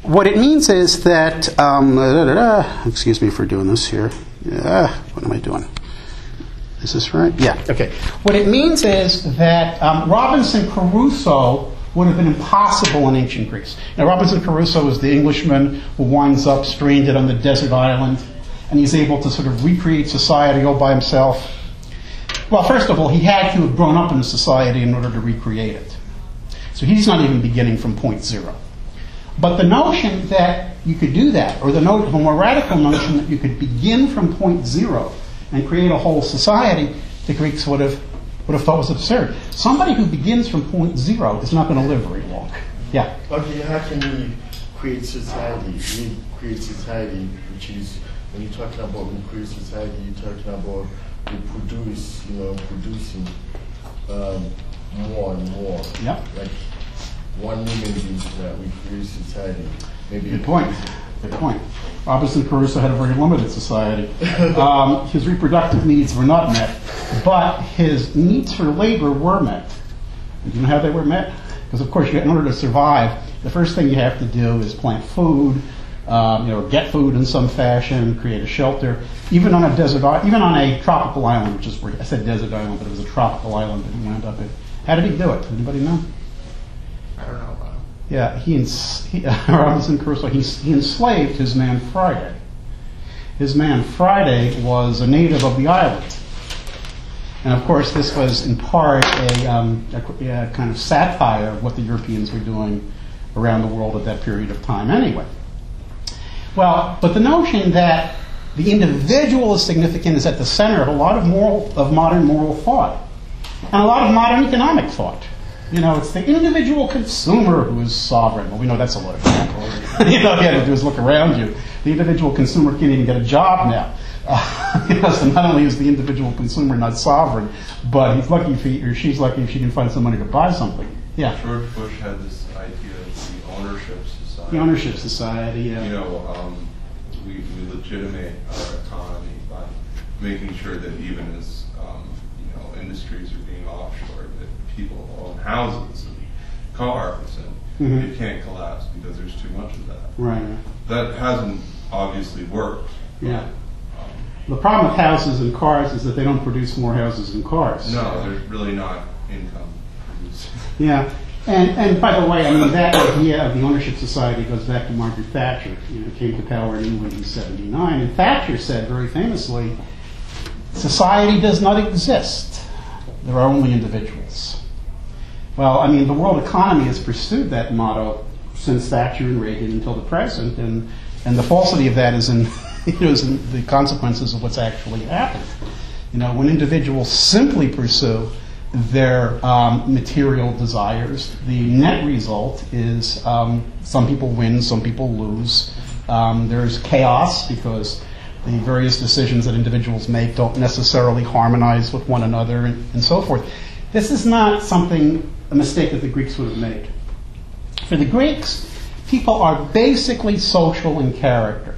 what it means is that, excuse me for doing this here. What am I doing? Is this right? Yeah, okay. What it means is that Robinson Crusoe would have been impossible in ancient Greece. Now, Robinson Crusoe is the Englishman who winds up stranded on the desert island, and he's able to sort of recreate society all by himself. Well, first of all, he had to have grown up in a society in order to recreate it. So he's not even beginning from point zero. But the notion that you could do that, or the more radical notion that you could begin from point zero and create a whole society, the Greeks would have thought was absurd. Somebody who begins from point zero is not going to live very long. Yeah? Okay, how can we create society? We create society, which is, when you're talking about we create society, you're talking about we produce, producing more and more. Yeah. Like 1 million is that we create society. Maybe Good point. Good point. Robinson Crusoe had a very limited society. His reproductive needs were not met, but his needs for labor were met. And do you know how they were met? Because of course, in order to survive, the first thing you have to do is plant food, get food in some fashion, create a shelter. Even on a tropical island, which is where I said desert island, but it was a tropical island that he wound up in. How did he do it? Anybody know? I don't know about him. Yeah, Robinson Crusoe, he enslaved his man Friday. His man Friday was a native of the island. And of course, this was in part a kind of satire of what the Europeans were doing around the world at that period of time anyway. Well, but the notion that the individual is significant is at the center of a lot of modern moral thought and a lot of modern economic thought. It's the individual consumer who is sovereign. Well, we know that's a lot of crap. All you have to do is look around you. The individual consumer can't even get a job now. So not only is the individual consumer not sovereign, but he's lucky if he or she's lucky if she can find some money to buy something. Yeah. George Bush had this idea of the ownership society. The ownership society, yeah. We legitimate our economy by making sure that even as industries are being offshored, that people own houses and cars, and it can't collapse because there's too much of that. Right. That hasn't obviously worked. Yeah. The problem with houses and cars is that they don't produce more houses and cars. No, there's really not income produced. Yeah. And by the way, that idea of the ownership society goes back to Margaret Thatcher. Came to power in England in '79, and Thatcher said very famously, "Society does not exist. There are only individuals." Well, the world economy has pursued that motto since Thatcher and Reagan until the present, and the falsity of that is in the consequences of what's actually happened. When individuals simply pursue their material desires, the net result is some people win, some people lose. There's chaos because the various decisions that individuals make don't necessarily harmonize with one another and so forth. This is not a mistake that the Greeks would have made. For the Greeks, people are basically social in character.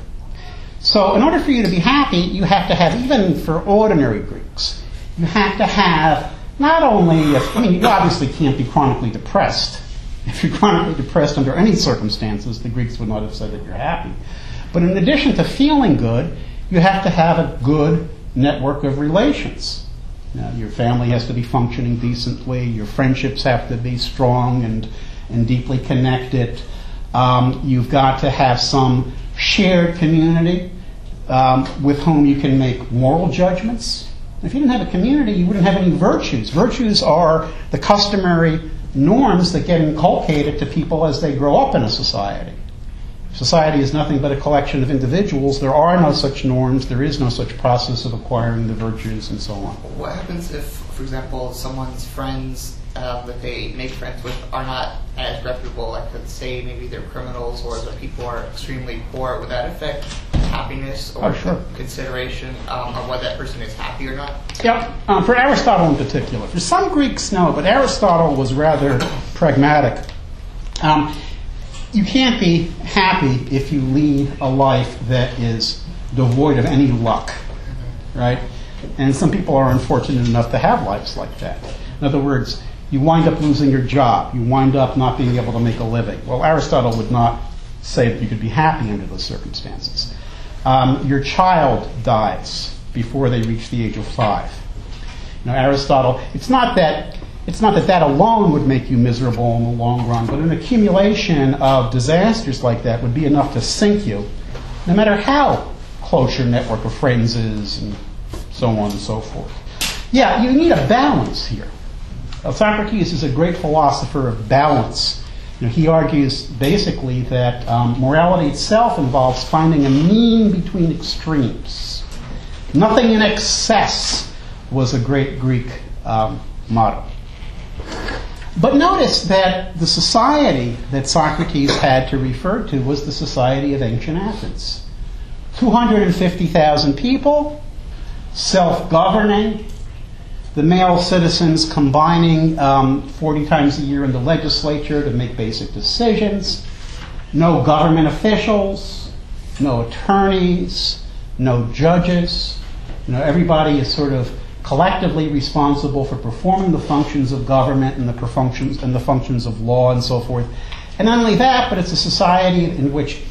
So in order for you to be happy, you have to have, even for ordinary Greeks, you have to have not only, you obviously can't be chronically depressed. If you're chronically depressed under any circumstances, the Greeks would not have said that you're happy. But in addition to feeling good, you have to have a good network of relations. Your family has to be functioning decently. Your friendships have to be strong and deeply connected. You've got to have some shared community with whom you can make moral judgments. If you didn't have a community, you wouldn't have any virtues. Virtues are the customary norms that get inculcated to people as they grow up in a society. Society is nothing but a collection of individuals. There are no such norms. There is no such process of acquiring the virtues and so on. What happens if, for example, someone's friends that they make friends with are not as reputable? Like, let's say maybe they're criminals or the people are extremely poor. Would that affect happiness or consideration of whether that person is happy or not? Yep. For Aristotle in particular. For some Greeks, no, but Aristotle was rather pragmatic. You can't be happy if you lead a life that is devoid of any luck, right? And some people are unfortunate enough to have lives like that. In other words, you wind up losing your job. You wind up not being able to make a living. Well, Aristotle would not say that you could be happy under those circumstances. Your child dies before they reach the age of 5. Aristotle, it's not that that alone would make you miserable in the long run, but an accumulation of disasters like that would be enough to sink you, no matter how close your network of friends is, and so on and so forth. Yeah, you need a balance here. Socrates is a great philosopher of balance. He argues basically that morality itself involves finding a mean between extremes. Nothing in excess was a great Greek motto. But notice that the society that Socrates had to refer to was the society of ancient Athens. 250,000 people, self-governing, the male citizens combining 40 times a year in the legislature to make basic decisions, no government officials, no attorneys, no judges. Everybody is sort of collectively responsible for performing the functions of government and the functions of law and so forth. And not only that, but it's a society in which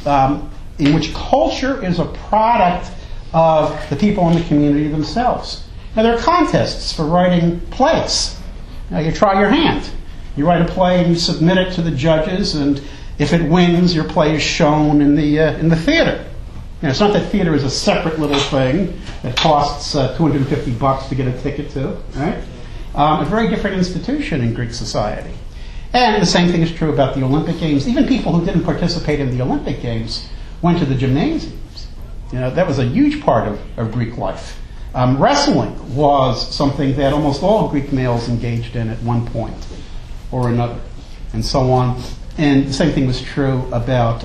culture is a product of the people in the community themselves. Now, there are contests for writing plays. You try your hand. You write a play and you submit it to the judges, and if it wins, your play is shown in the theater. It's not that theater is a separate little thing that costs $250 to get a ticket to, right? A very different institution in Greek society. And the same thing is true about the Olympic Games. Even people who didn't participate in the Olympic Games went to the gymnasiums. That was a huge part of Greek life. Wrestling was something that almost all Greek males engaged in at one point or another, and so on. And the same thing was true about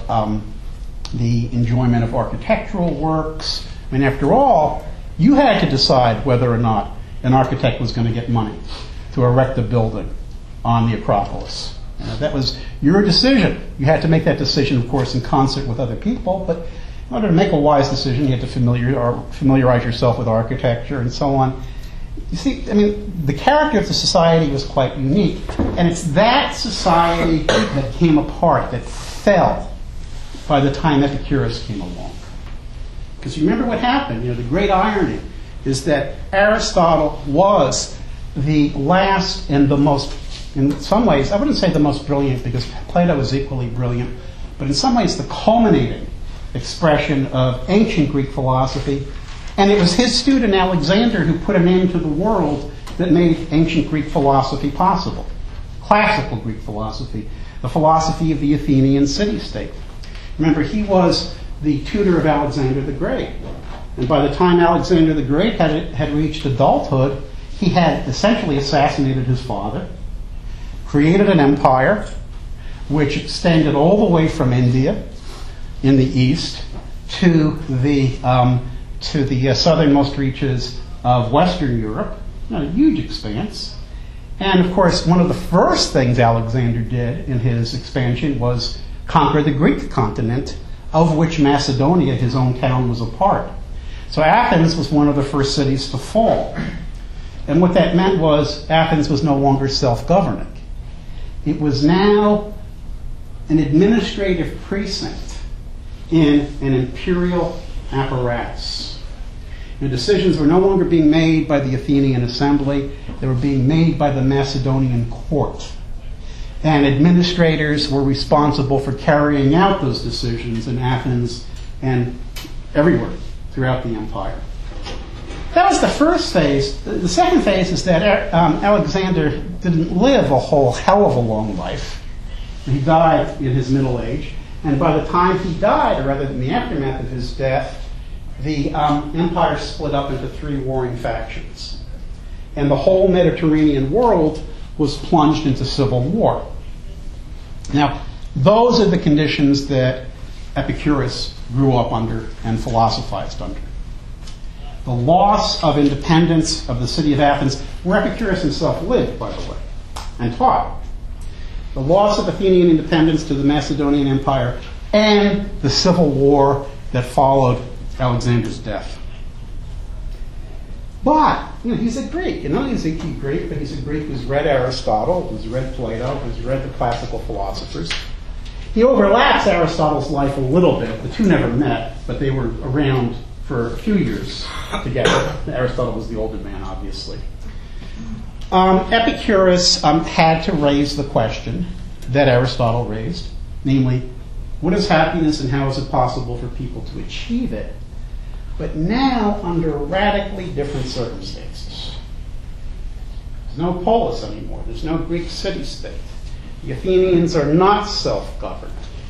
the enjoyment of architectural works. After all, you had to decide whether or not an architect was going to get money to erect a building on the Acropolis. That was your decision. You had to make that decision, of course, in concert with other people, but in order to make a wise decision, you had to familiarize yourself with architecture and so on. You see, the character of the society was quite unique, and it's that society that came apart, that fell by the time Epicurus came along. Because you remember what happened. The great irony is that Aristotle was the last and the most, in some ways, I wouldn't say the most brilliant because Plato was equally brilliant, but in some ways the culminating expression of ancient Greek philosophy. And it was his student Alexander who put an end to the world that made ancient Greek philosophy possible. Classical Greek philosophy, the philosophy of the Athenian city-state. Remember, he was the tutor of Alexander the Great. And by the time Alexander the Great had reached adulthood, he had essentially assassinated his father, created an empire which extended all the way from India in the east to the southernmost reaches of Western Europe, a huge expanse. And of course, one of the first things Alexander did in his expansion was conquer the Greek continent, of which Macedonia, his own town, was a part. So Athens was one of the first cities to fall. And what that meant was Athens was no longer self-governing. It was now an administrative precinct in an imperial apparatus. Decisions were no longer being made by the Athenian assembly, they were being made by the Macedonian court. And administrators were responsible for carrying out those decisions in Athens and everywhere throughout the empire. That was the first phase. The second phase is that Alexander didn't live a whole hell of a long life. He died in his middle age. And by the time he died, or rather in the aftermath of his death, the empire split up into 3 warring factions. And the whole Mediterranean world was plunged into civil war. Now, those are the conditions that Epicurus grew up under and philosophized under. The loss of independence of the city of Athens, where Epicurus himself lived, by the way, and taught. The loss of Athenian independence to the Macedonian Empire, and the civil war that followed Alexander's death. But, he's a Greek. And not only is he Greek, but he's a Greek who's read Aristotle, who's read Plato, who's read the classical philosophers. He overlaps Aristotle's life a little bit. The two never met, but they were around for a few years together. Aristotle was the older man, obviously. Epicurus had to raise the question that Aristotle raised, namely, what is happiness and how is it possible for people to achieve it? But now under radically different circumstances. There's no polis anymore. There's no Greek city-state. The Athenians are not self-governed.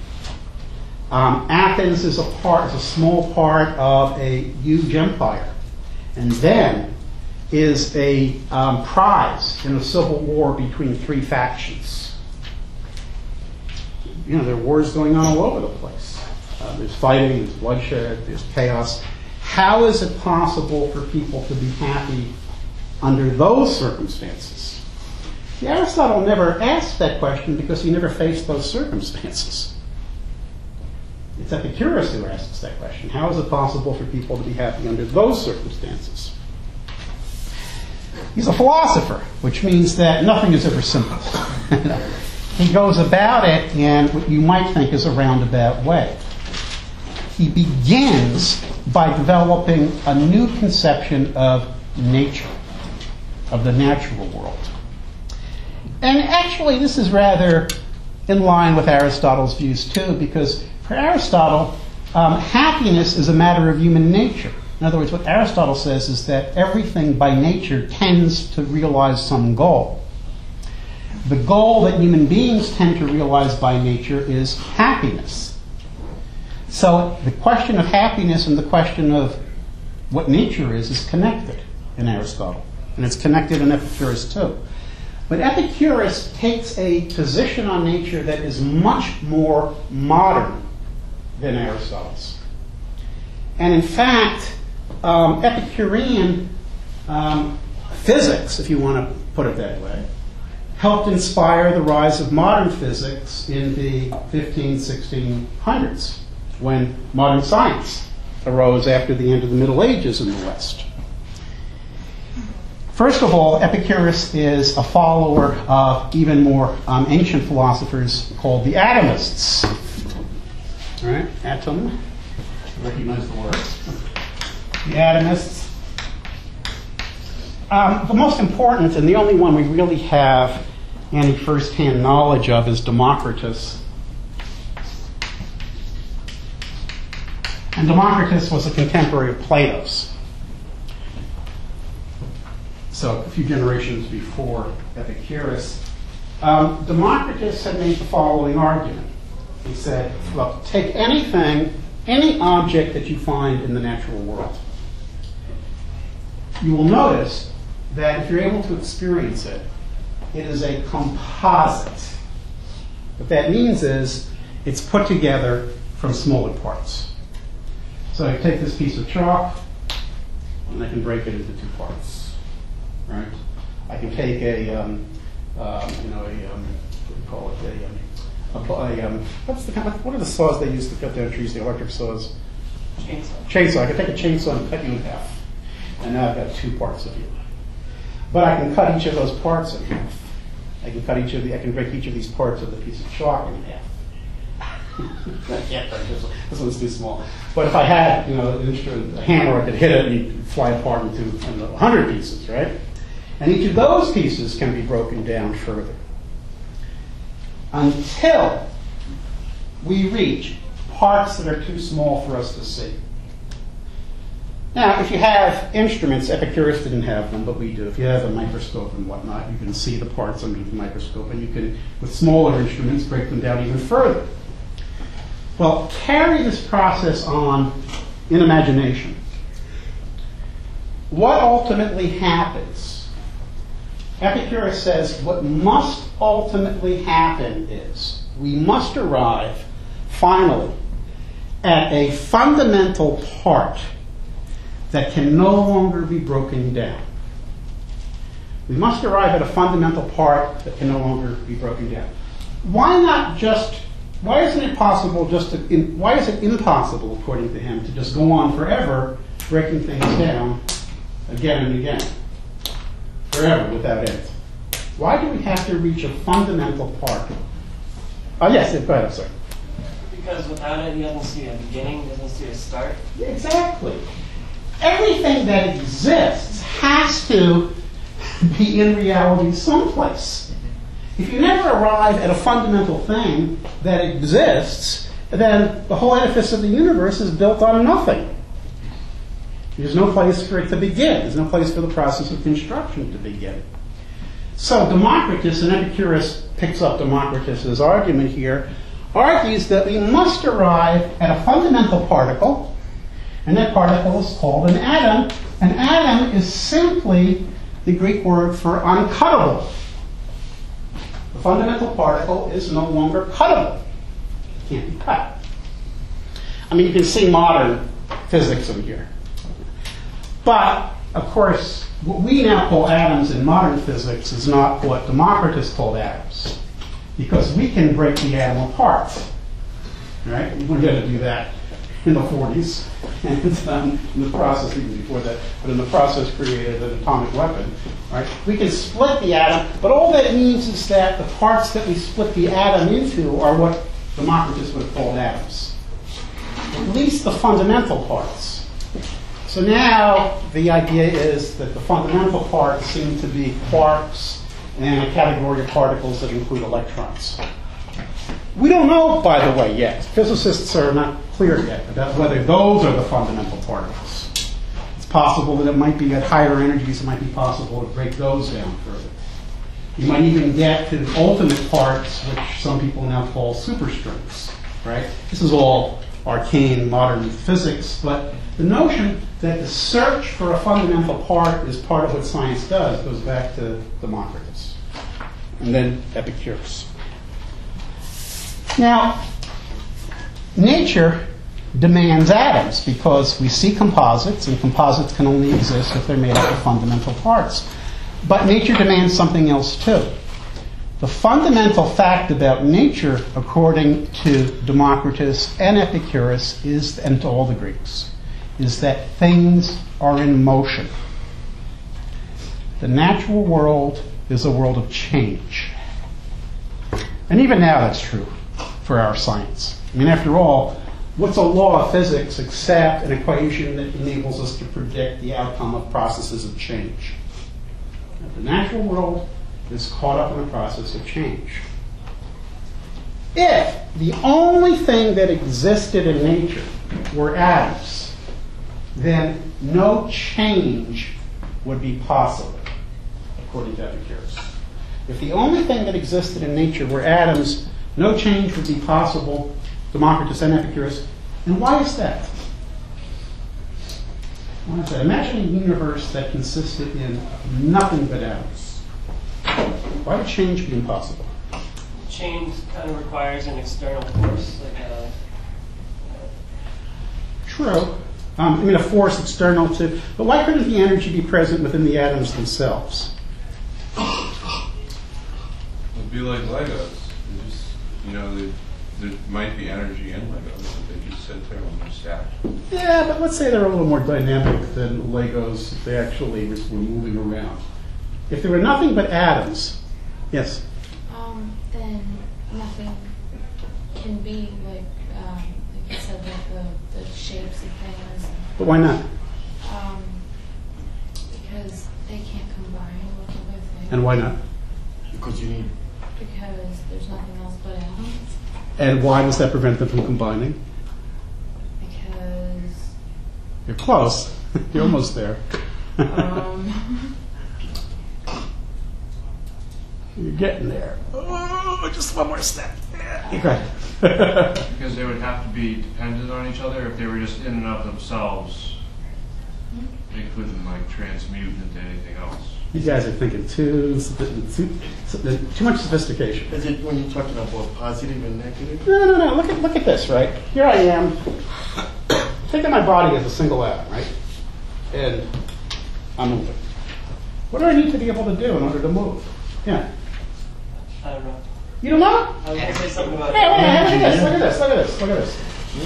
Athens is a small part of a huge empire, and then is a prize in a civil war between three factions. You know, there are wars going on all over the place. There's fighting, there's bloodshed, there's chaos. How is it possible for people to be happy under those circumstances? See, Aristotle never asked that question because he never faced those circumstances. It's Epicurus who asks that question. How is it possible for people to be happy under those circumstances? He's a philosopher, which means that nothing is ever simple. He goes about it in what you might think is a roundabout way. He begins by developing a new conception of nature, of the natural world. And actually, this is rather in line with Aristotle's views, too, because for Aristotle, happiness is a matter of human nature. In other words, what Aristotle says is that everything by nature tends to realize some goal. The goal that human beings tend to realize by nature is happiness. So the question of happiness and the question of what nature is connected in Aristotle. And it's connected in Epicurus too. But Epicurus takes a position on nature that is much more modern than Aristotle's. And in fact, Epicurean physics, if you want to put it that way, helped inspire the rise of modern physics in the 1600s, when modern science arose after the end of the Middle Ages in the West. First of all, Epicurus is a follower of even more ancient philosophers called the atomists. All right, atom. Recognize the word. The atomists. The most important, and the only one we really have any first-hand knowledge of, is Democritus. And Democritus was a contemporary of Plato's. So a few generations before Epicurus. Democritus had made the following argument. He said, look, take anything, any object that you find in the natural world. You will notice that if you're able to experience it, it is a composite. What that means is it's put together from smaller parts. So I take this piece of chalk, and I can break it into two parts. Right? I can take what are the saws they use to cut down trees? The electric saws. Chainsaw. I can take a chainsaw and cut you in half, and now I've got two parts of you. But I can cut each of those parts in half. I can break each of these parts of the piece of chalk in half. I can't break this one. This one's too small. But if I had, an instrument, a hammer, I could hit it and it'd fly apart into 100 pieces, right? And each of those pieces can be broken down further until we reach parts that are too small for us to see. Now, if you have instruments, Epicurus didn't have them, but we do. If you have a microscope and whatnot, you can see the parts underneath the microscope, and you can, with smaller instruments, break them down even further. Well, carry this process on in imagination. What ultimately happens? Epicurus says what must ultimately happen is we must arrive, finally, at a fundamental part that can no longer be broken down. We must arrive at a fundamental part that can no longer be broken down. Why isn't it possible why is it impossible, according to him, to just go on forever breaking things down again and again? Forever, without end. Why do we have to reach a fundamental part? Oh, yes, go ahead, I'm sorry. Because without it, he doesn't see a beginning, he doesn't see a start. Exactly. Everything that exists has to be in reality someplace. If you never arrive at a fundamental thing that exists, then the whole edifice of the universe is built on nothing. There's no place for it to begin. There's no place for the process of construction to begin. So Democritus, and Epicurus picks up Democritus's argument here, argues that we must arrive at a fundamental particle, and that particle is called an atom. An atom is simply the Greek word for uncuttable. The fundamental particle is no longer cuttable. It can't be cut. I mean, you can see modern physics in here. But, of course, what we now call atoms in modern physics is not what Democritus called atoms, because we can break the atom apart. Right? We weren't going to do that in the 40s, and in the process, even before that, but in the process created an atomic weapon. Right? We can split the atom, but all that means is that the parts that we split the atom into are what Democritus would have called atoms. At least the fundamental parts. So now the idea is that the fundamental parts seem to be quarks and a category of particles that include electrons. We don't know, by the way, yet. Physicists are not clear yet about whether those are the fundamental particles. It's possible that it might be at higher energies, it might be possible to break those down further. You might even get to the ultimate parts, which some people now call superstrings. Right? This is all arcane modern physics, but the notion that the search for a fundamental part is part of what science does goes back to Democritus, and then Epicurus. Now, nature demands atoms because we see composites, and composites can only exist if they're made up of fundamental parts. But nature demands something else too. The fundamental fact about nature, according to Democritus and Epicurus, is, and to all the Greeks, is that things are in motion. The natural world is a world of change. And even now that's true for our science. I mean, after all, what's a law of physics except an equation that enables us to predict the outcome of processes of change? The natural world is caught up in the process of change. If the only thing that existed in nature were atoms, then no change would be possible, according to Epicurus. If the only thing that existed in nature were atoms, no change would be possible, Democritus and Epicurus. And why is that? Why is that? Imagine a universe that consisted in nothing but atoms. Why would change be impossible? Change kind of requires an external force, like a... True. I mean, a force external to... But why couldn't the energy be present within the atoms themselves? It'd be like Legos. They just, there might be energy in Legos, but they just sit there when they're stacked. Yeah, but let's say they're a little more dynamic than Legos if they actually were moving around. If there were nothing but atoms, yes? Then nothing can be like you said, like the shapes of things. But why not? Because they can't combine with other things. And why not? Because you need. Because there's nothing else but atoms. And why does that prevent them from combining? Because... You're close. You're almost there. You're getting there. Oh, just one more step. Okay. Because they would have to be dependent on each other. If they were just in and of themselves, they couldn't transmute into anything else. You guys are thinking too much sophistication. Is it when you're talking about positive and negative? No. Look at this, right? Here I am. Think of my body as a single atom, right? And I'm moving. What do I need to be able to do in order to move? Yeah. I don't know. You don't know? I was going to say something about... Hey, look at this.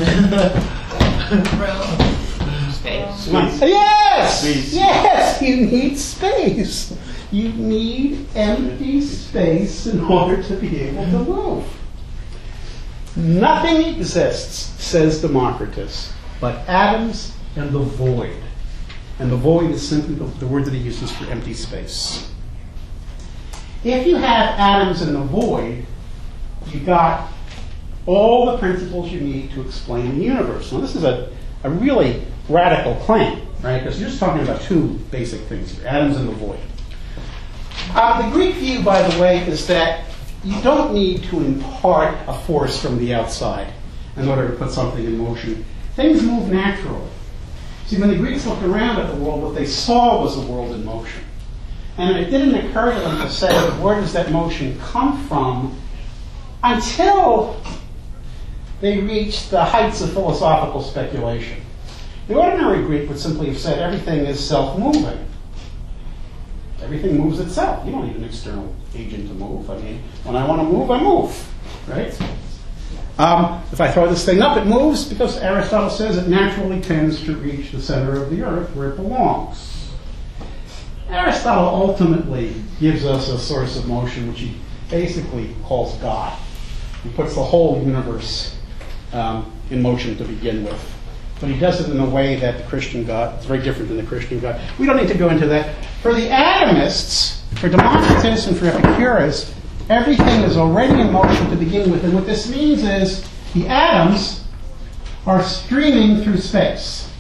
Room, space. Yes! Space. Yes! You need space. You need empty space in order to be able to move. Nothing exists, says Democritus, but atoms and the void. And the void is simply the word that he uses for empty space. If you have atoms in the void, you got all the principles you need to explain the universe. Now, this is a really radical claim, right? Because you're just talking about two basic things here, atoms and the void. The Greek view, by the way, is that you don't need to impart a force from the outside in order to put something in motion. Things move naturally. See, when the Greeks looked around at the world, what they saw was a world in motion. And it didn't occur to them to say, where does that motion come from, until they reached the heights of philosophical speculation. The ordinary Greek would simply have said everything is self-moving. Everything moves itself. You don't need an external agent to move. I mean, when I want to move, I move, right? If I throw this thing up, it moves because Aristotle says it naturally tends to reach the center of the earth where it belongs. Aristotle ultimately gives us a source of motion which he basically calls God. He puts the whole universe in motion to begin with. But he does it in a way that the Christian God, is very different than the Christian God. We don't need to go into that. For the atomists, for Democritus and for Epicurus, everything is already in motion to begin with. And what this means is the atoms are streaming through space.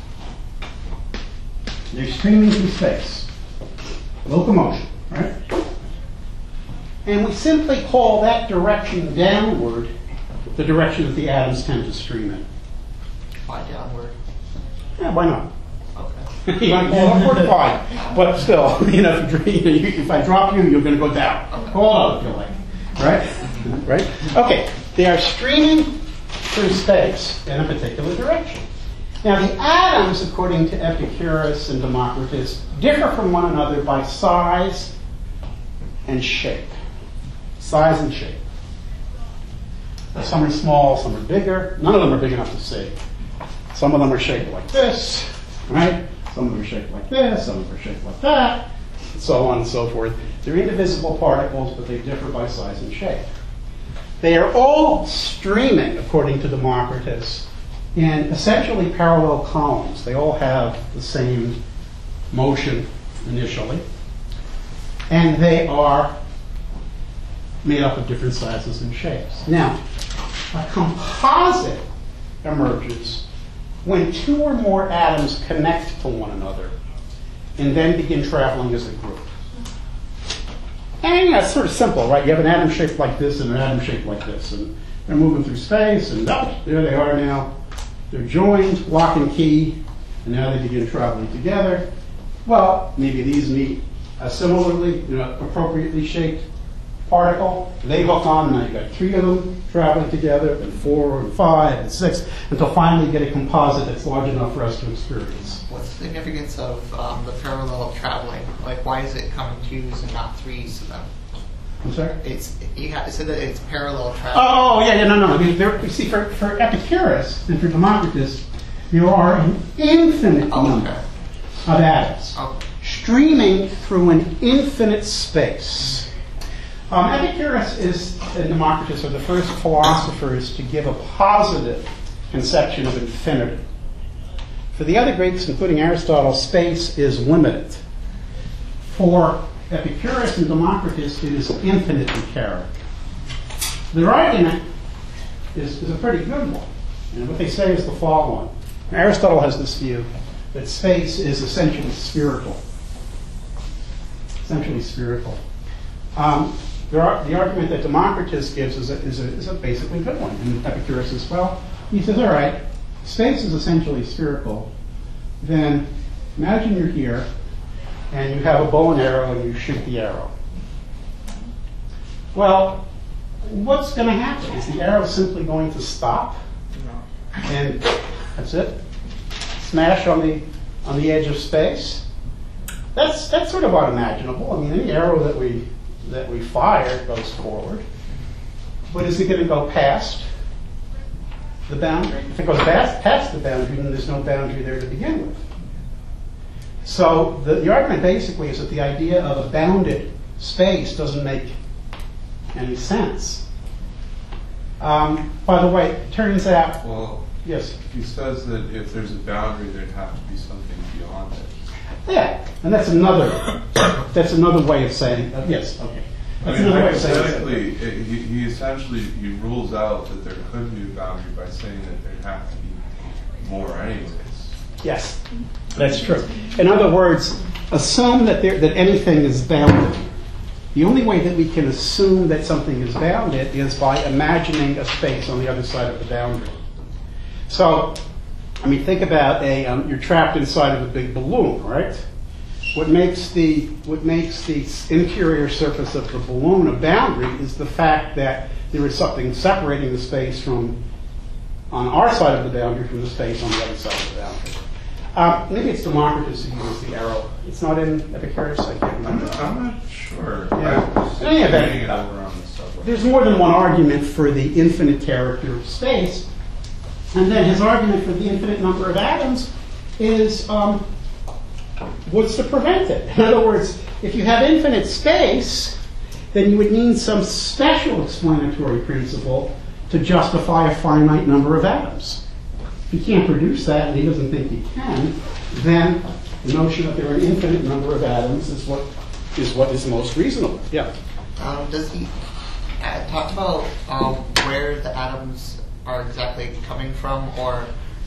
They're streaming through space. Locomotion, right? And we simply call that direction downward the direction that the atoms tend to stream in. Why downward? Yeah, why not? Okay. You might call it upward, fine. But still, if I drop you, you're going to go down. Hold on, if you like. Right? Right? Okay. They are streaming through space in a particular direction. Now, the atoms, according to Epicurus and Democritus, differ from one another by size and shape. Size and shape. Some are small, some are bigger. None of them are big enough to see. Some of them are shaped like this, right? Some of them are shaped like this, some of them are shaped like that, and so on and so forth. They're indivisible particles, but they differ by size and shape. They are all streaming, according to Democritus, in essentially parallel columns. They all have the same motion initially, and they are made up of different sizes and shapes. Now, a composite emerges when two or more atoms connect to one another and then begin traveling as a group. And it's sort of simple, right? You have an atom shaped like this and an atom shaped like this, and they're moving through space, and there they are now. They're joined, lock and key, and now they begin traveling together. Well, maybe these meet a similarly, appropriately shaped particle. They hook on, and now you've got three of them traveling together, and 4 and 5 and 6, until finally you get a composite that's large enough for us to experience. What's the significance of the parallel traveling? Like, why is it coming twos and not threes of them? I'm sorry? It said that it's parallel traveling. Oh, yeah, no. I mean, you see, for Epicurus and for Democritus, there are an infinite number of atoms streaming through an infinite space. Epicurus and Democritus are the first philosophers to give a positive conception of infinity. For the other Greeks, including Aristotle, space is limited. For Epicurus and Democritus, it is infinite in character. Their argument is a pretty good one. And what they say is the following. Aristotle has this view that space is essentially spherical. Essentially spherical. The argument that Democritus gives is a basically good one, and Epicurus as well. He says, all right, space is essentially spherical. Then imagine you're here, and you have a bow and arrow, and you shoot the arrow. Well, what's going to happen? Is the arrow simply going to stop? No. And that's it? Smash on the edge of space? That's sort of unimaginable. I mean, any arrow that we fire goes forward. But is it going to go past the boundary? If it goes past the boundary, then there's no boundary there to begin with. So the argument basically is that the idea of a bounded space doesn't make any sense. By the way, it turns out, Well, yes. he says that if there's a boundary, there'd have to be something beyond it. Yeah, and that's another way of saying, yes, okay. I That's mean, another way of saying hypothetically, he essentially he rules out that there could be a boundary by saying that there'd have to be more anyways. Yes, that's true. In other words, assume that anything is bounded. The only way that we can assume that something is bounded is by imagining a space on the other side of the boundary. So, I mean, think about you're trapped inside of a big balloon, right? What makes the interior surface of the balloon a boundary is the fact that there is something separating the space on our side of the boundary from the space on the other side of the boundary. Maybe it's Democritus who uses the arrow. It's not in Epicurus, I can't remember. I'm not sure. Yeah. In any event, there's more than one argument for the infinite character of space. And then his argument for the infinite number of atoms is what's to prevent it? In other words, if you have infinite space, then you would need some special explanatory principle to justify a finite number of atoms. If you can't produce that, and he doesn't think you can, then the notion that there are an infinite number of atoms is what is most reasonable. Yeah. Does he talk about where the atoms are exactly coming from, or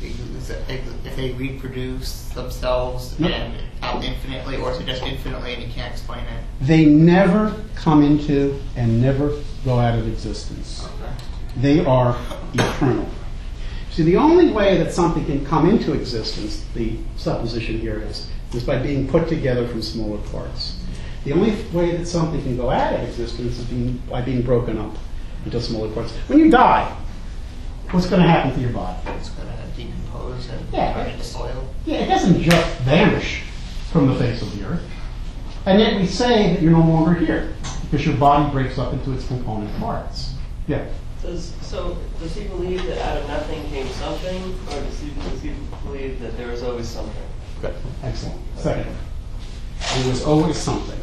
if they reproduce themselves and infinitely, or is it just infinitely and you can't explain it? They never come into and never go out of existence. Okay. They are eternal. See, the only way that something can come into existence, the supposition here is by being put together from smaller parts. The only way that something can go out of existence is by being broken up into smaller parts. When you die, what's going to happen to your body? It's going to decompose and Yeah. turn into soil. Yeah, it doesn't just vanish from the face of the earth. And yet we say that you're no longer here because your body breaks up into its component parts. Yeah. Does he believe that out of nothing came something, or does he believe that there was always something? Good. Excellent. Second. There was always something.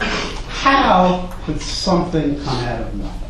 How could something come out of nothing?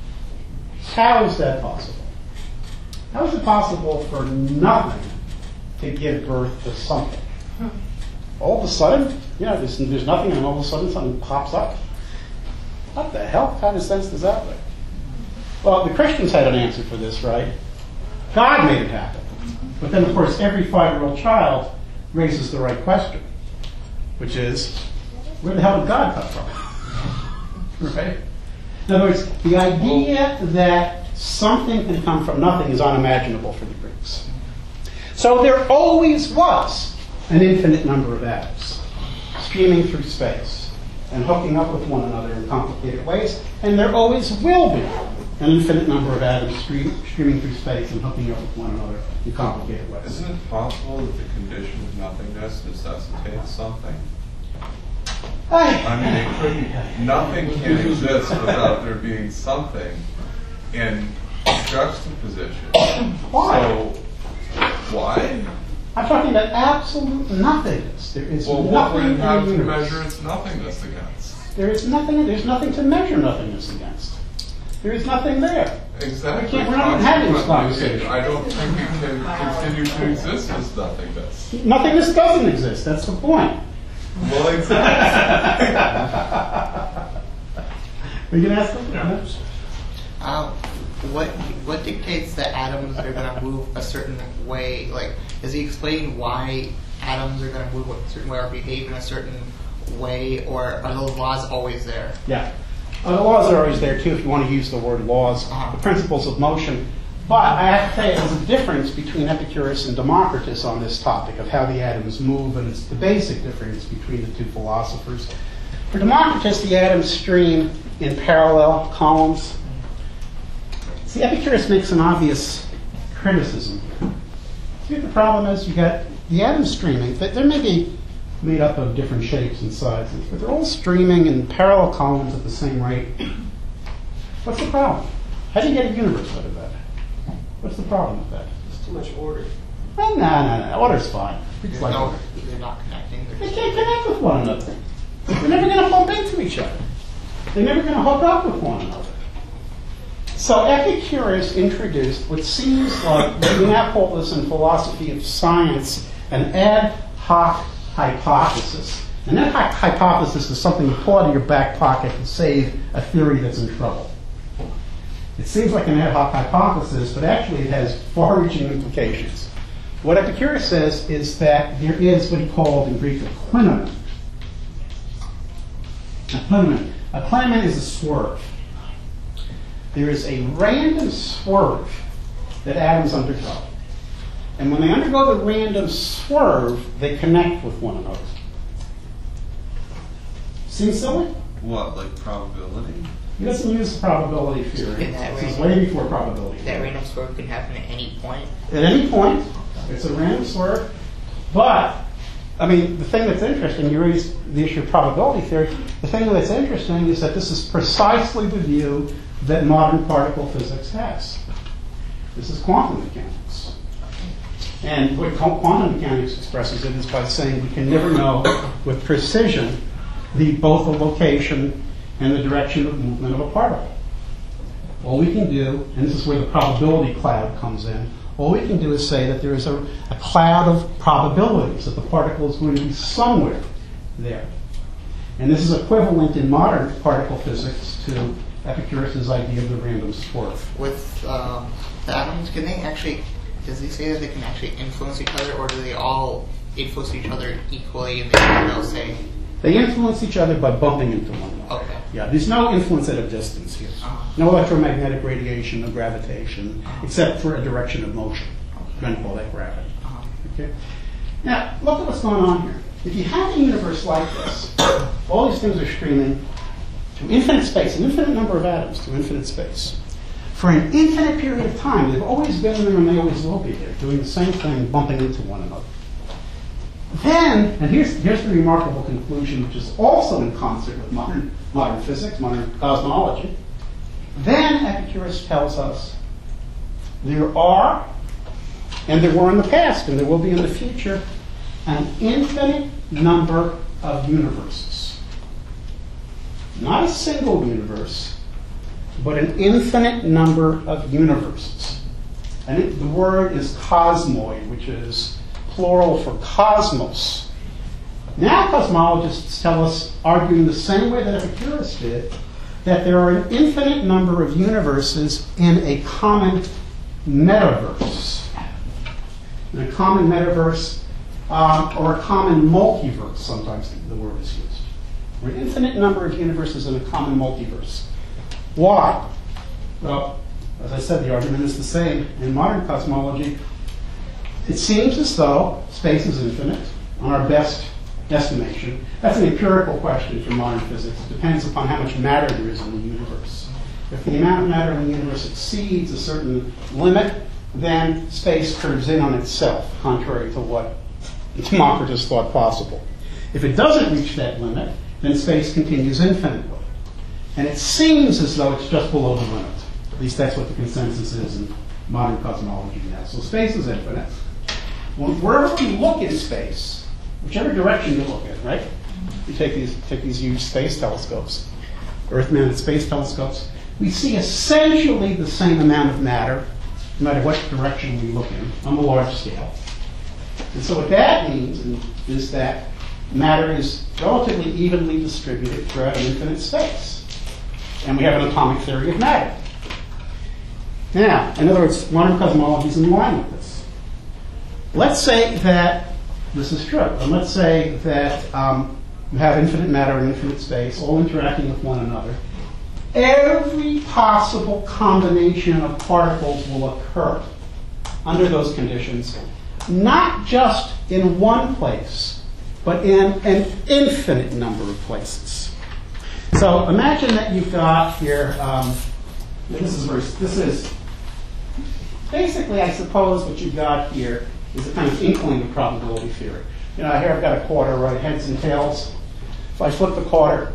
How is that possible? How is it possible for nothing to give birth to something? All of a sudden, there's nothing, and all of a sudden something pops up. What the hell? What kind of sense does that make? Well, the Christians had an answer for this, right? God made it happen. But then, of course, every 5-year-old child raises the right question, which is, where the hell did God come from? Right? In other words, the idea that something can come from nothing is unimaginable for the Greeks. So there always was an infinite number of atoms streaming through space and hooking up with one another in complicated ways, and there always will be an infinite number of atoms streaming through space and hooking up with one another in complicated ways. Isn't it possible that the condition of nothingness necessitates something? I mean, it couldn't, nothing can exist without there being something in juxtaposition. Why? So, why? I'm talking about absolute nothingness. There is Well, what would nothing it have in the to universe. measure its nothingness against? There's nothing to measure nothingness against. There is nothing there. Exactly. We're not having this Consequently, conversation. I don't think it can continue to exist as nothingness. Nothingness doesn't exist. That's the point. Well, exactly. Are you going to ask something? What dictates that atoms are going to move a certain way? Like, does he explain why atoms are going to move a certain way or behave in a certain way, or are those laws always there? Yeah. The laws are always there, too, if you want to use the word laws, the principles of motion. But I have to say, there's a difference between Epicurus and Democritus on this topic of how the atoms move, and it's the basic difference between the two philosophers. For Democritus, the atoms stream in parallel columns. See, Epicurus makes an obvious criticism. See what the problem is? You got the atoms streaming. They may be made up of different shapes and sizes, but they're all streaming in parallel columns at the same rate. What's the problem? How do you get a universe out of that? What's the problem with that? It's too much order. Well, no. Order's fine. It's like order. They're not connecting. They can't connect with one another. They're never going to bump into each other. They're never going to hook up with one another. So Epicurus introduced what seems like, we now call this in philosophy of science, an ad hoc hypothesis. An ad hoc hypothesis is something you pull out of your back pocket to save a theory that's in trouble. It seems like an ad hoc hypothesis, but actually it has far-reaching implications. What Epicurus says is that there is what he called in Greek a klinon. A klinon is a swerve. There is a random swerve that atoms undergo. And when they undergo the random swerve, they connect with one another. Seems silly? What, like probability? He doesn't use probability theory. In that This is random- way before probability That theory. random swerve can happen at any point. At any point, it's a random swerve. But, I mean, the thing that's interesting, you raised the issue of probability theory. The thing that's interesting is that this is precisely the view that modern particle physics has. This is quantum mechanics. And what quantum mechanics expresses it is by saying we can never know with precision both the location and the direction of movement of a particle. All we can do, and this is where the probability cloud comes in, all we can do is say that there is a cloud of probabilities, that the particle is going to be somewhere there. And this is equivalent in modern particle physics to Epicurus' idea of the random swerve. With the atoms, can they actually, does he say that they can actually influence each other, or do they all influence each other equally and they'll say, They influence each other by bumping into one another. okay. Yeah, there's no influence at a distance here. No electromagnetic radiation, no gravitation, except for a direction of motion. We're going to call that gravity. Okay. Now, look at what's going on here. If you have a universe like this, all these things are streaming to infinite space, an infinite number of atoms to infinite space. For an infinite period of time, they've always been there and they always will be there, doing the same thing, bumping into one another. Then, and here's the remarkable conclusion, which is also in concert with modern physics, modern cosmology. Then Epicurus tells us there are, and there were in the past, and there will be in the future, an infinite number of universes. Not a single universe, but an infinite number of universes. And the word is cosmoi, which is plural for cosmos. Now cosmologists tell us, arguing the same way that Epicurus did, that there are an infinite number of universes in a common metaverse. In a common metaverse, or a common multiverse, sometimes the word is used. There are an infinite number of universes in a common multiverse. Why? Well, as I said, the argument is the same. In modern cosmology, it seems as though space is infinite on our best estimation. That's an empirical question for modern physics. It depends upon how much matter there is in the universe. If the amount of matter in the universe exceeds a certain limit, then space curves in on itself, contrary to what Democritus thought possible. If it doesn't reach that limit, then space continues infinitely. And it seems as though it's just below the limit. At least that's what the consensus is in modern cosmology now. So space is infinite. Well, wherever you look in space, whichever direction you look at, right? You take these huge space telescopes, Earth-mounted space telescopes, we see essentially the same amount of matter, no matter what direction we look in, on the large scale. And so what that means is that matter is relatively evenly distributed throughout an infinite space. And we have an atomic theory of matter. Now, in other words, modern cosmology is in line with this. Let's say that this is true. And let's say that you have infinite matter and infinite space, all interacting with one another. Every possible combination of particles will occur under those conditions, not just in one place, but in an infinite number of places. So imagine that you've got here, this is basically, I suppose, what you've got here is a kind of inkling of probability theory. You know, here I've got a quarter, right, heads and tails. If I flip the quarter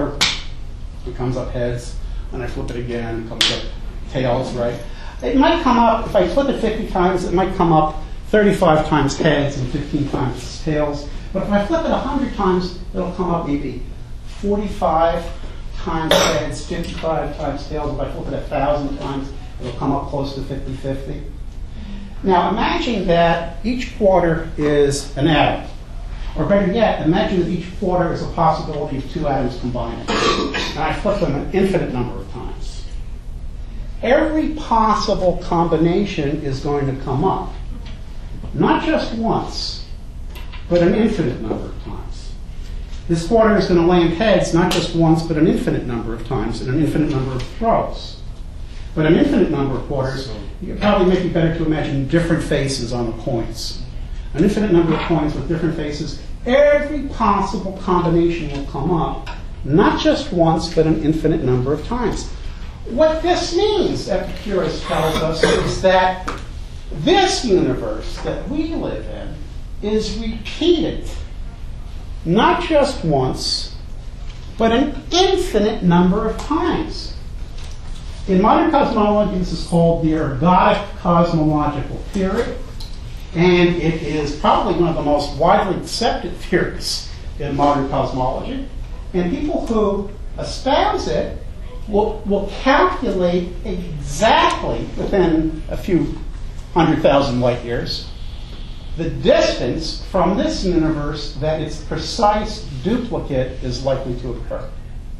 it comes up heads, and I flip it again, it comes up tails, right? It might come up, if I flip it 50 times, it might come up 35 times heads and 15 times tails. But if I flip it 100 times, it'll come up maybe 45 times heads, 55 times tails. If I flip it 1,000 times, it'll come up close to 50-50. Now imagine that each quarter is an atom. Or better yet, imagine that each quarter is a possibility of two atoms combining. And I flip them an infinite number of times. Every possible combination is going to come up. Not just once, but an infinite number of times. This quarter is going to land heads not just once, but an infinite number of times and an infinite number of throws. But an infinite number of quarters, it probably make it better to imagine different faces on the coins. An infinite number of coins with different faces. Every possible combination will come up, not just once, but an infinite number of times. What this means, Epicurus tells us, is that this universe that we live in is repeated, not just once, but an infinite number of times. In modern cosmology, this is called the ergodic cosmological theory, and it is probably one of the most widely accepted theories in modern cosmology. And people who espouse it will calculate exactly within a few 100,000 light years the distance from this universe that its precise duplicate is likely to occur.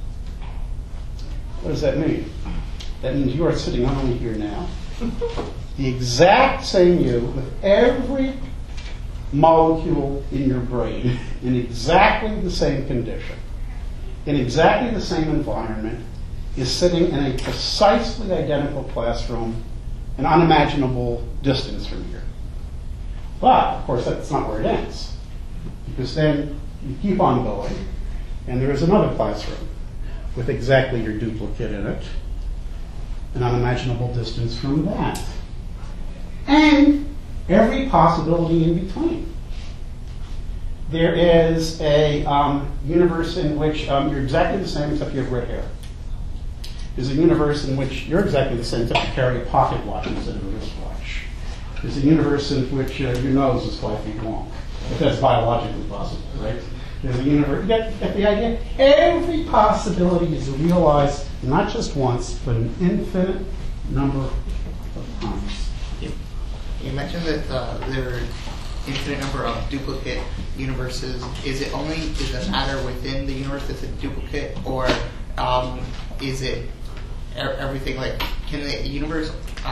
What does that mean? That means you are sitting not only here now, the exact same you with every molecule in your brain in exactly the same condition, in exactly the same environment, is sitting in a precisely identical classroom, an unimaginable distance from here. But, of course, that's not where it ends. Because then you keep on going, and there is another classroom with exactly your duplicate in it, an unimaginable distance from that. And every possibility in between. There is a universe in which you're exactly the same except you have red hair. There's a universe in which you're exactly the same except you carry a pocket watch instead of a wristwatch. There's a universe in which your nose is 5 feet long, if that's biologically possible, right? There's a universe, you get the idea? Every possibility is realized not just once, but an infinite number of times. You mentioned that there are infinite number of duplicate universes. Is the matter within the universe that's a duplicate, or is it everything? Like, can the universe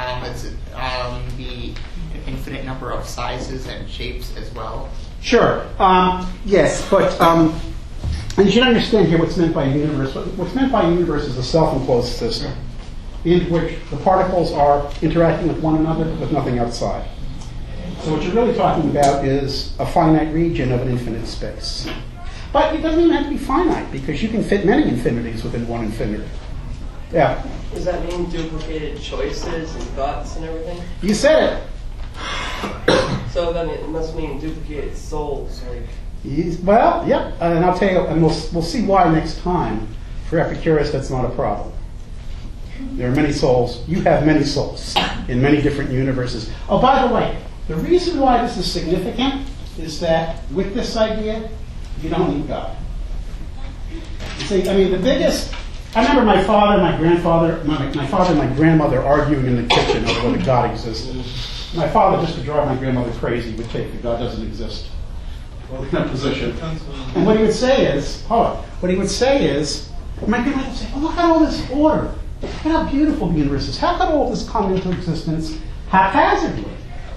be an infinite number of sizes and shapes as well? Sure. Yes, but and you should understand here what's meant by a universe. What's meant by a universe is a self-enclosed system in which the particles are interacting with one another but with nothing outside. So what you're really talking about is a finite region of an infinite space. But it doesn't even have to be finite, because you can fit many infinities within one infinity. Yeah? Does that mean duplicated choices and thoughts and everything? You said it. So then it must mean duplicated souls, like... Well, yeah, and I'll tell you, and we'll see why next time. For Epicurus, that's not a problem. There are many souls. You have many souls in many different universes. Oh, by the way, the reason why this is significant is that with this idea, you don't need God. You see, I mean, the biggest... I remember my father, my grandfather, my father and my grandmother arguing in the kitchen over whether God existed. My father, just to drive my grandmother crazy, would take that God doesn't exist. In a position. And what he would say is, my grandmother would say, oh, look at all this order. Look at how beautiful the universe is. How could all this come into existence haphazardly?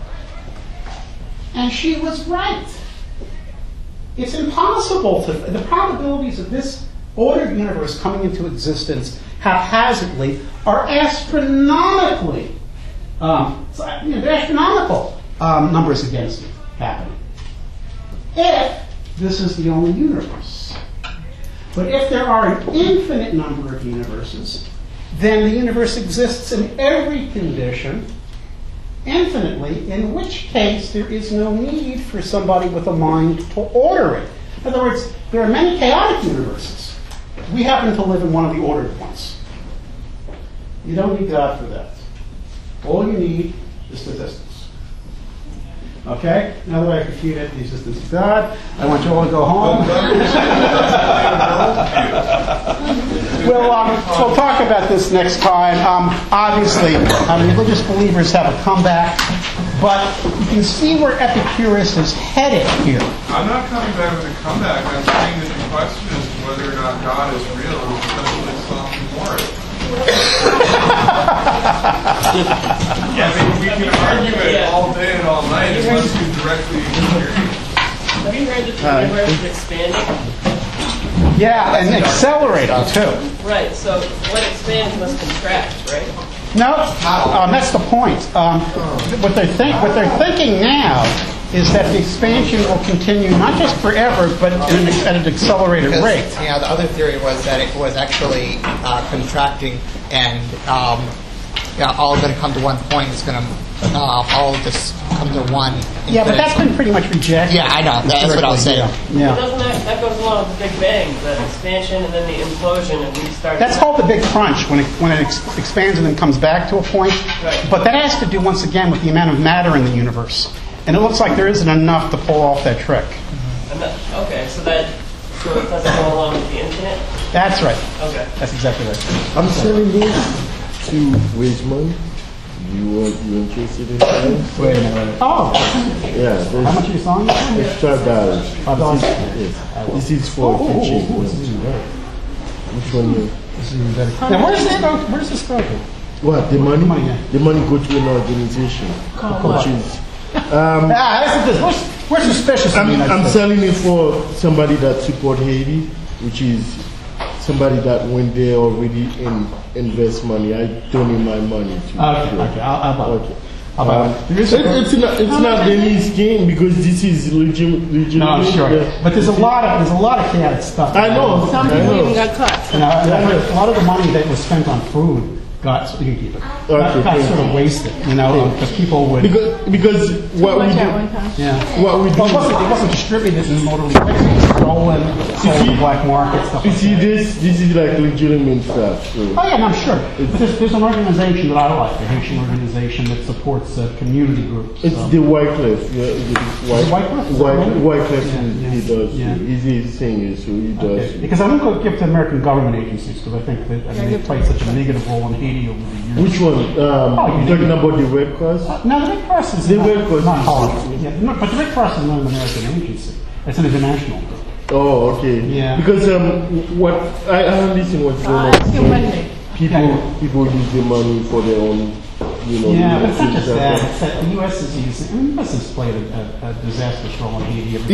And she was right. It's impossible to, the probabilities of this ordered universe coming into existence haphazardly are astronomically, they're astronomical numbers against it happening. If this is the only universe. But if there are an infinite number of universes, then the universe exists in every condition infinitely, in which case there is no need for somebody with a mind to order it. In other words, there are many chaotic universes. We happen to live in one of the ordered ones. You don't need God for that. All you need is statistics. Okay? Now that I've refuted the existence of God, I want you all to go home. We'll talk about this next time. Obviously, religious believers have a comeback, but you can see where Epicurus is headed here. I'm not coming back with a comeback. I'm saying that the question is whether or not God is real is essentially sophomoric. I mean, we can argue it all day and all night unless you directly experience. Have you heard the universe is expanding? Yeah, and accelerating too. Right, so what expands must contract, right? No, that's the point. What they're thinking now is that the expansion will continue not just forever, but at an accelerated rate. Yeah, the other theory was that it was actually contracting, and all going to come to one point. It's going to all just come to one. Yeah, but that's been pretty much rejected. Yeah, I know. That's what I was saying. Yeah. But doesn't that goes along with the Big Bang, the expansion and then the implosion, and we start. That's called the Big Crunch when it expands and then comes back to a point. Right. But that has to do once again with the amount of matter in the universe, and it looks like there isn't enough to pull off that trick. Okay, so it doesn't go along with the infinite. That's right. Okay. That's exactly right. I'm selling this to raise money. You interested in that? Wait a minute. Oh, Yeah. how much are you selling? It's $12. $5. Yes. This is for kitchen. This is even better. Which one? This is even better. Now, where's this go to? What? The money? Money, yeah. The money go to an organization. Which is, We're suspicious of the United I'm States. selling it for somebody that support Haiti, which is somebody that when they already invest money, I donate my money to. Okay, I'll buy it. Okay. I'll buy it. It's not Denny's game because this is legitimate. No, I'm sure. Yeah. But there's a lot of chaotic stuff. I know. Some I people know. even got caught. And a lot of the money that was spent on food got sort of wasted, because people would. Because what we Much at do, one time. Yeah. what we do. Well, it wasn't distributed in orderly ways. It was stolen, sold in the black market, stuff You like see, that. this is like legitimate stuff. So. Oh yeah, no, I'm sure. But there's an organization that I like, the Haitian organization that supports community groups. It's the Wycliffe. Yeah, Wycliffe? Wycliffe, Yeah. he does. Yeah. He's a singer, so he does. Okay. Because I don't go give to American government agencies because I think that they played such a negative role in Haiti over the years. Which one? You're talking about the Red Cross? No, the Red Cross is The not, Red Cross not is- horrible. Yeah, no, but the Red Cross is not an American agency. It's an international group. Oh, okay. Yeah. Because what I listen what's going on. It's your money. People use the money for their own, Yeah, but it's not just things that. like It's that the U.S. is using. I mean, the U.S. has played a disastrous role in Haiti. that's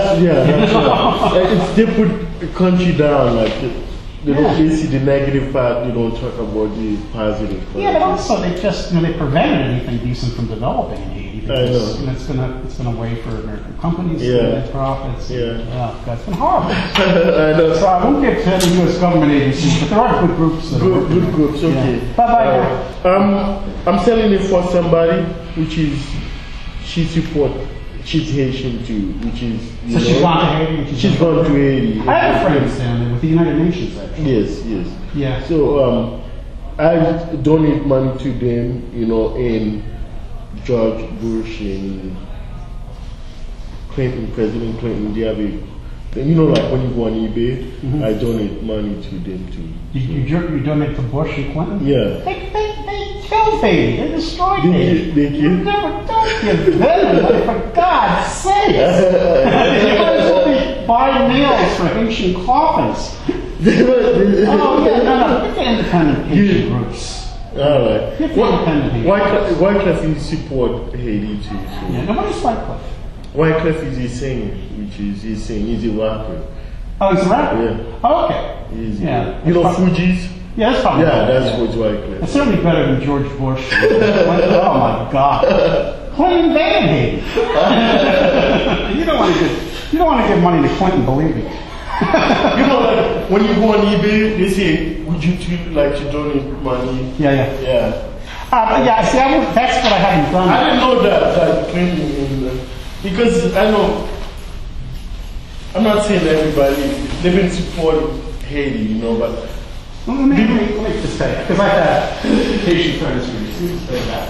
right. They put the country down, like they don't they see the negative part. They don't talk about the positive part. Yeah, but also they just they prevented anything decent from developing in Haiti because know. it's been a way for American companies to Yeah. make profits. Yeah. Oh, God, it's been horrible. I know. So I won't get to the U.S. government agencies, but there are good groups. That are Good working on it. groups. Okay. Yeah. Bye-bye. I'm selling it for somebody which is she's Haitian too, which is So she's gone to Haiti. She's gone to Haiti. I have friends down there with the United Nations, actually. Yes. Yeah. So I donate money to them, in George Bush and Clinton, President Clinton. They have like when you go on eBay, I donate money to them too. You donate to Bush and Clinton? Yeah. They killed Haiti. They destroyed Haiti. They You killed? never don't give them money, for God's sake. You guys only buy meals for Haitian coffins. Oh, yeah, no. Get the independent Haitian groups. All right. Get the independent Haitian groups. Wycliffe you support Haiti too. So. Yeah, nobody's Wycliffe. Wycliffe is a singer, he's a rapper. Oh, he's a rapper? Yeah. Oh, okay. He's, Yeah. Fugees? Yeah, that's probably Yeah, better. that's what's Wycliffe. It's certainly better than George Bush. Oh my God! Clinton invaded Haiti. You don't want to give money to Clinton, believe me. Like when you go on eBay, they say, "Would you like to donate money?" Yeah. Yeah. Yeah. See, that's what I haven't done. I didn't know that Clinton, because I know. I'm not saying everybody they've been supporting Haiti, but. Let me just say, because I've had Haitian friends who say that.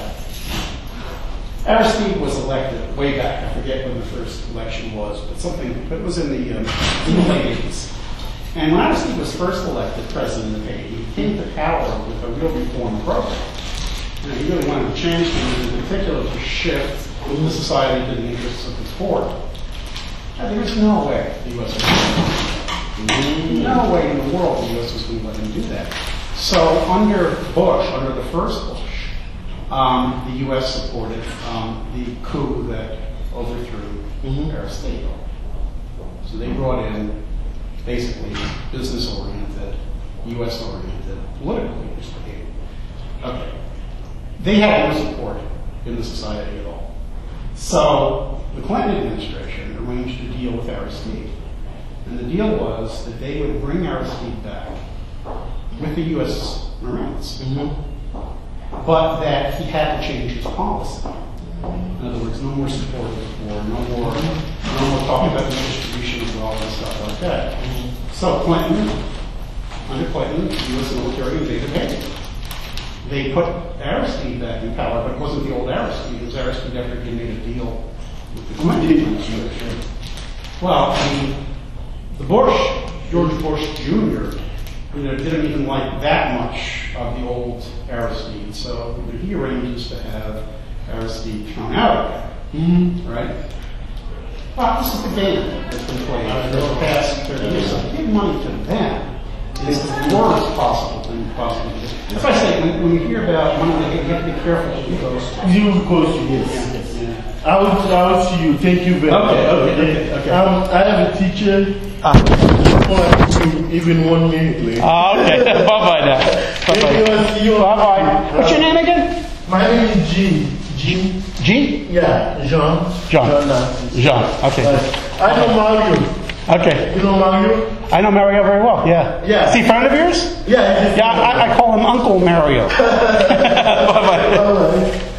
Aristide was elected way back. I forget when the first election was, but it was in the late 80s. And when Aristide was first elected president of Haiti, he came to power with a real reform program. And he really wanted to change things, in particular to shift the society to the interests of the poor. And there was no way the U.S. was going to do that. No way in the world the U.S. was going to let him do that. So under Bush, under the first Bush, the U.S. supported the coup that overthrew Aristide. So they brought in basically business-oriented, U.S.-oriented political leaders to Haiti. Okay. They had no support in the society at all. So the Clinton administration arranged a deal with Aristide. And the deal was that they would bring Aristide back with the U.S. Marines, but that he had to change his policy. In other words, no more support of the poor, no more talking about the distribution of wealth and stuff like that. So under Clinton, the U.S. military invaded Haiti. They put Aristide back in power, but it wasn't the old Aristide. It was Aristide after he made a deal with the Clinton administration. Well, the George Bush Jr., didn't even like that much of the old Aristide, so he arranges to have Aristide thrown out again. Right? Well, this is the game that's been played for the past 30 years. So to give money to them is the worst possible thing possible. That's why I say, when you hear about money, you have to be careful who goes to. You goes to yes. Yeah. I will see you. Thank you very much. Okay. I have a teacher. Even 1 minute late. Okay. Bye-bye now. Bye-bye. What's your name again? My name is Jean. Jean? Yeah, Jean. Jean. Okay. I know Mario. Okay. You know Mario? I know Mario very well. Yeah. Yeah. Is he a friend of yours? Yeah. Yeah. I call him Uncle Mario. Bye-bye. Bye-bye.